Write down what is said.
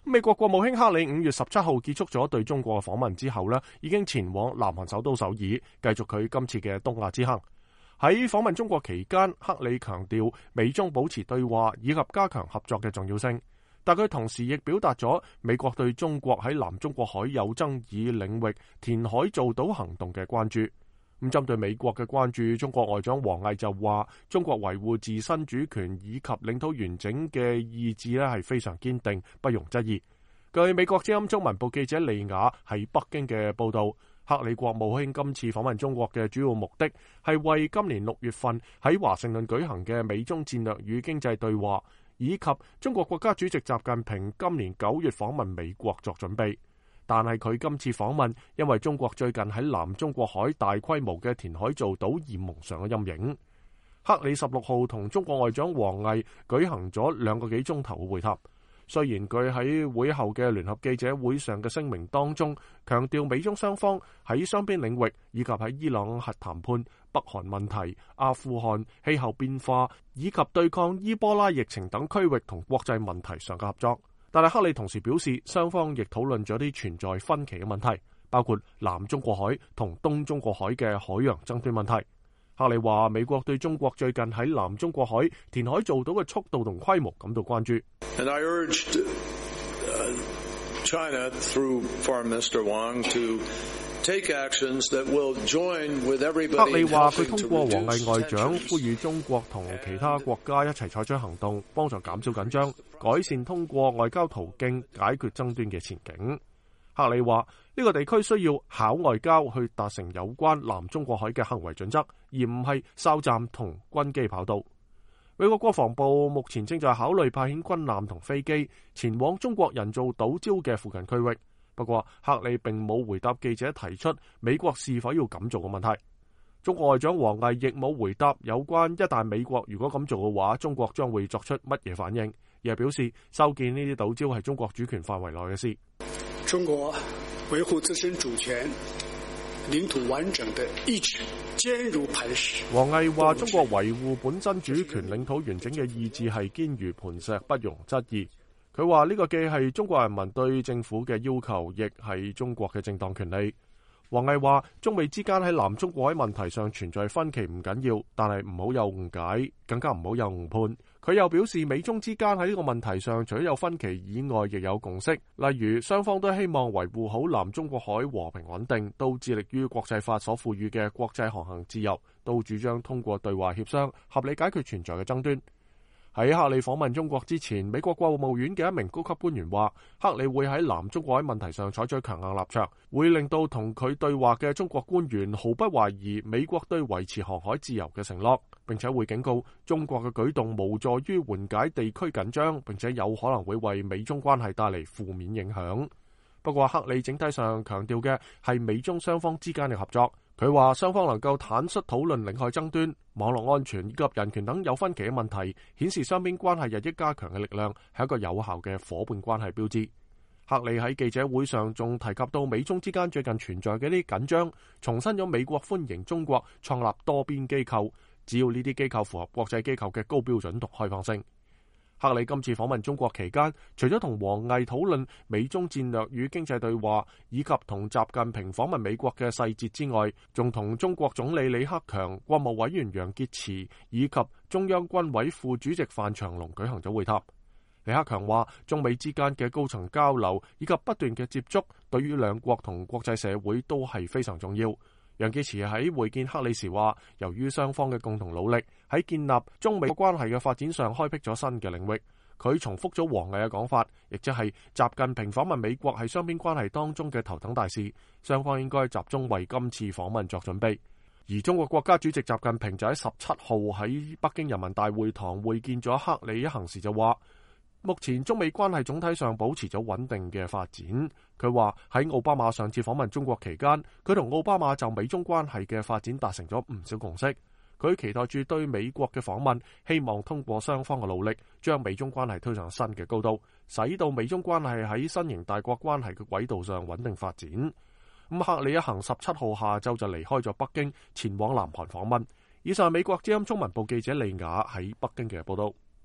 美國國務卿克里5月17號結束咗對中國嘅訪問之後呢，已經前往南韓首都首爾，繼續佢今次嘅東亞之行。喺訪問中國期間，克里強調美中保持對話以及加強合作嘅重要性，但佢同時亦表達咗美國對中國喺南中國海有爭議領域填海造島行動嘅關注。咁針對美國嘅關注，中國外長王毅就話：中國維護自身主權以及領土完整嘅意志咧係非常堅定，不容質疑。據美國之音中文部記者利雅喺北京嘅報導，克里國務卿今次訪問中國嘅主要目的係為今年6月份喺華盛頓舉行嘅美中戰略與經濟對話，以及中國國家主席習近平今年9月訪問美國作準備。但係佢今次訪問，因為中國最近喺南中國海大規模嘅填海造島而蒙上咗陰影。克里16號同中國外長王毅舉行咗2個幾鐘頭嘅會談。雖然佢喺會後嘅聯合記者會上嘅聲明當中，強調美中雙方喺雙邊領域以及喺伊朗核談判、北韓問題、阿富汗、氣候變化以及對抗伊波拉疫情等區域同國際問題上嘅合作。但係克里同時表示，雙方亦討論咗啲存在分歧嘅問題，包括南中國海同東中國海嘅海洋爭端問題。克里話：美國對中國最近喺南中國海填海造島嘅速度同規模感到關注。 And I urged China through Foreign Minister Wang to take actions that will join with everybody. 克里話：佢通過王毅外長呼籲中國同其他國家一齊採取行動，幫助減少緊張，改善通過外交途徑解決爭端嘅前景。克里話：呢個地區需要考外交去達成有關南中國海嘅行為準則，而唔係哨站同軍機跑道。美國國防部目前正在考慮派遣軍艦同飛機前往中國人造島礁嘅附近區域。不過，克里並冇回答記者提出美國是否要咁做嘅問題。中國外長王毅亦冇回答有關一旦美國如果咁做嘅話，中國將會作出乜嘢反應，而係表示修建呢啲島礁係中國主權範圍內嘅事。 中國維護自身主權、領土完整的意志堅如磐石。 王毅話：中國維護本身主權、領土完整嘅意志係堅如磐石，不容質疑。佢話呢個既係中國人民對政府嘅要求，亦係中國嘅正當權利。王毅話：中美之間喺南中國海問題上存在分歧唔緊要，但係唔好有誤解，更加唔好有誤判。佢又表示，美中之間喺呢個問題上，除咗有分歧以外，亦有共識。例如，雙方都希望維護好南中國海和平穩定，都致力於國際法所賦予嘅國際航行自由，都主張通過對話協商，合理解決存在嘅爭端。喺克里訪問中國之前，美國國務院嘅一名高級官員話，克里會喺南中國海問題上採取強硬立場，會令到同佢對話嘅中國官員毫不懷疑美國對維持航海自由嘅承諾，並且會警告中國嘅舉動無助於緩解地區緊張，並且有可能會為美中關係帶嚟負面影響。不過，克里整體上強調嘅係美中雙方之間嘅合作。佢話雙方能夠坦率討論領海爭端、網絡安全以及人權等有分歧嘅問題，顯示雙邊關係日益加強嘅力量係一個有效嘅夥伴關係標誌。克里喺記者會上仲提及到美中之間最近存在嘅呢啲緊張，重申咗美國歡迎中國創立多邊機構，只要呢啲機構符合國際機構嘅高標準同開放性。克里今次訪問中國期間，除咗同王毅討論美中戰略與經濟對話，以及同習近平訪問美國嘅細節之外，仲同中國總理李克強、國務委員楊潔篪以及中央軍委副主席范長龍舉行咗會談。李克強話：中美之間嘅高層交流以及不斷嘅接觸，對於兩國同國際社會都係非常重要。楊潔篪喺會見克里時話，由於雙方嘅共同努力，喺建立中美關係嘅發展上開闢咗新嘅領域。佢重複咗王毅嘅講法，亦即係習近平訪問美國係雙邊關係當中嘅頭等大事，雙方應該集中為今次訪問作準備。而中國國家主席習近平就喺17號喺北京人民大會堂會見咗克里一行時就話，目前中美關係總體上保持咗穩定嘅發展。佢話喺奧巴馬上次訪問中國期間，佢同奧巴馬就美中關係嘅發展達成咗唔少共識。佢期待住對美國嘅訪問，希望通過雙方嘅努力，將美中關係推上新嘅高度，使到美中關係喺新型大國關係嘅軌道上穩定發展。克里一行17號下晝就離開咗北京，前往南韓訪問。以上係美國之音中文部記者利雅喺北京嘅報道。